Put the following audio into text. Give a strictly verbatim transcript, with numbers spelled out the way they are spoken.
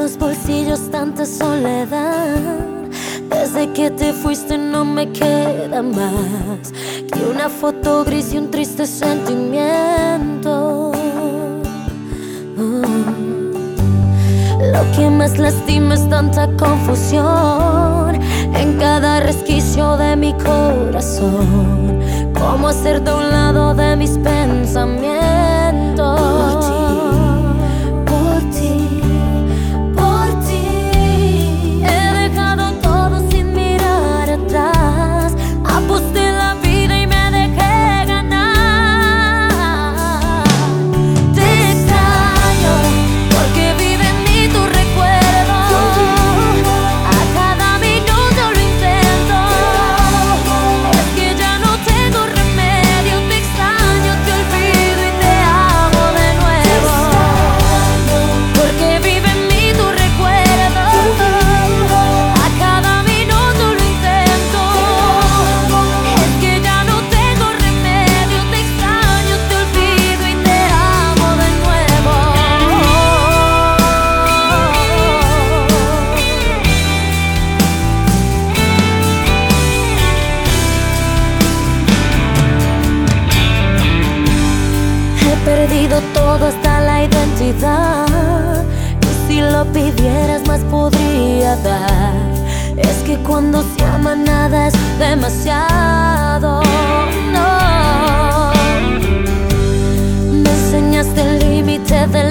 tantos bolsillos, tanta soledad. Desde que te fuiste no me queda más que una foto gris y un triste sentimiento. Oh. Lo que más lastima es tanta confusión en cada resquicio de mi corazón. Cómo hacerte a un lado de mis pensamientos. Por ti, por ti, por ti. He dejado todo sin mirar atrás. Aposté la vida y me dejé ganar. Te extraño porque vive en mí tu recuerdo. A cada minuto lo intento. Es que ya no tengo remedio. Te extraño, te olvido y te amo de nuevo. Porque vive en mí tu recuerdo. A cada minuto lo intento. Es que ya no tengo remedio. Te extraño, te olvido y te amo de nuevo. He perdido todo hasta la identidad. Y si lo pidieras más podría dar. Es que cuando se ama nada es demasiado. No. Me enseñaste el límite del